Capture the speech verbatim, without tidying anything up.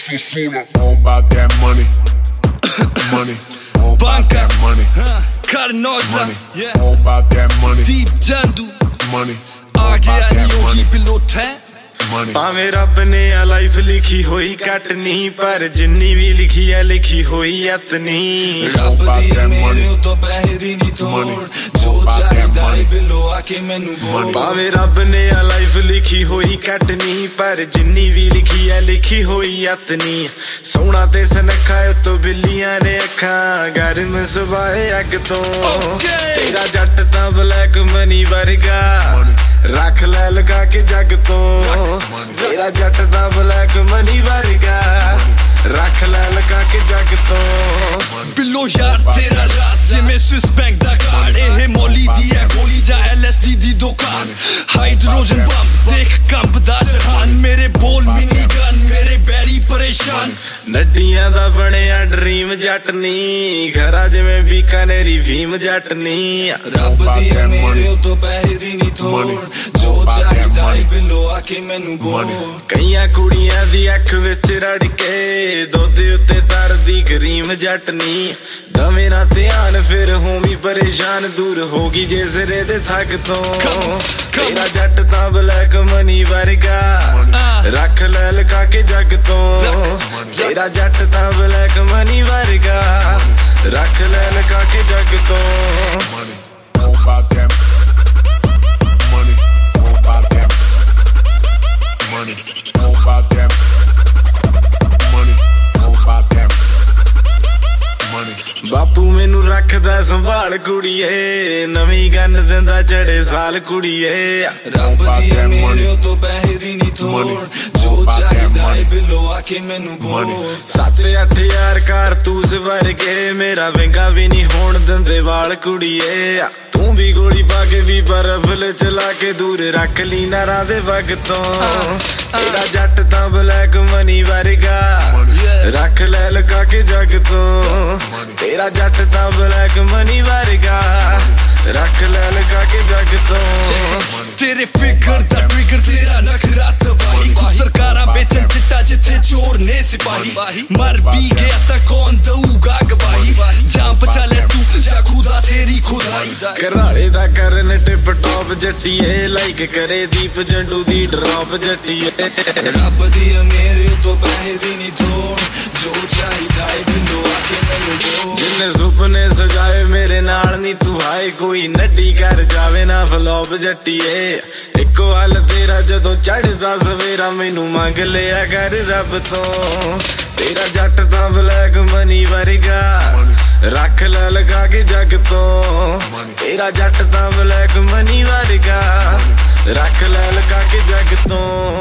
so swole. All about that money, money. All about that money, money. Yeah. All about that money, deep jandu money. आ गया नहीं ओही पिलोट है भावें रब ने आ लाइफ लिखी होई कटनी पर जिन्नी भी लिखी है लिखी होई अतनी रब दी मेरे तो पैसे दी नहीं तोड़ जो चाहिदा है बिलो आके मैनू बोल भावें रब ने आ लाइफ लिखी होई कटनी पर जिन्नी भी लिखी है लिखी होई अतनी सोना ते सनखा तो बिल्लियां ने अखां गर्म सुबाए अग तो तेरा जट तां ब्लैक मनी वर्गा रख ले लगा के जग तो तेरा जट दा ब्लैक मनी वर्गा रख ले लगा के जग तो बिलो यार तेरा राज जिमें स्विस बैंक दा कार्ड ए मौली दी है गोली जा एलएसडी दी दुकान हाइड्रोजन बम देख कंबदा जहान मेरे बोल मिनी गन मेरे बैरी परेशान नड्डियां दा बणिया ड्रीम जट नी घरा जिवें बीकानेरी भीम जट नी रब दी मेरे तो पैसे दी नहीं तोड़ जो चाहिदा है बिलो आके मैनू बोल कईयां कुड़ियां दी अख विच रड़ के दुध उत्ते तरदी करीम जट नी दवे ना ध्यान फिर होमी परेशान दूर होगी जे सिरे दे थक तो तेरा जट तां ब्लैक मनी वर्गा रख ले लगा के जग तो तेरा जट तां ब्लैक मनी वर्गा रख ले लगा के जग तो All about that money, all about that money, all about that money, all about that money. बापू मैनू रखदा संभाल कुड़िए नवी गन दिंदा चढ़े साल कुड़िए रब दी मेरे तो पैसे दी नहीं तोड़ जो चाहिदा है बिलो आके मैनू बोल सत्त अठ यार कारतूस वर्गे मेरा विंगा भी नहीं होण दिंदे वाल कुड़िए तू भी गोली पा के भी बर्फल चला के दूर रख ली नारा दे वग तो तेरा जट तां ब्लैक मनी वर्गा रख ले लगा के जग तो तेरा जट तां ब्लैक मनी वर्गा रख ले लगा के जग तो तेरे फिकर दा ट्रिगर तेरा नखरा तबाही खुद सरकारां बेचन चिट्टा जिथे चोर ने सिपाही मर भी गया तां कौन दऊगा गवाही जान पचा ले तू जा खुदा तेरी खुदाई घराले दा करन टिप टॉप जट्टीए लाइक करे दीप जंडू दी ड्रॉप जट्टीए रब दी मेरे तो पैसे दी नहीं तोड़ जो चाहिदा है बिलो आके मैनू बोल जिन्ने सुपने सजाए मेरे नाल नी तू आए कोई नड्डी कर जावे ना फ्लॉप जट्टीए इको हल तेरा जदों चढ़दा सवेरा मैनू मंग लिया कर रब तो तेरा जट तां ब्लैक मनी वर्गा रख ले लगा के जग तो तेरा जट तां ब्लैक मनी वर्गा रख ले लगा के जग तो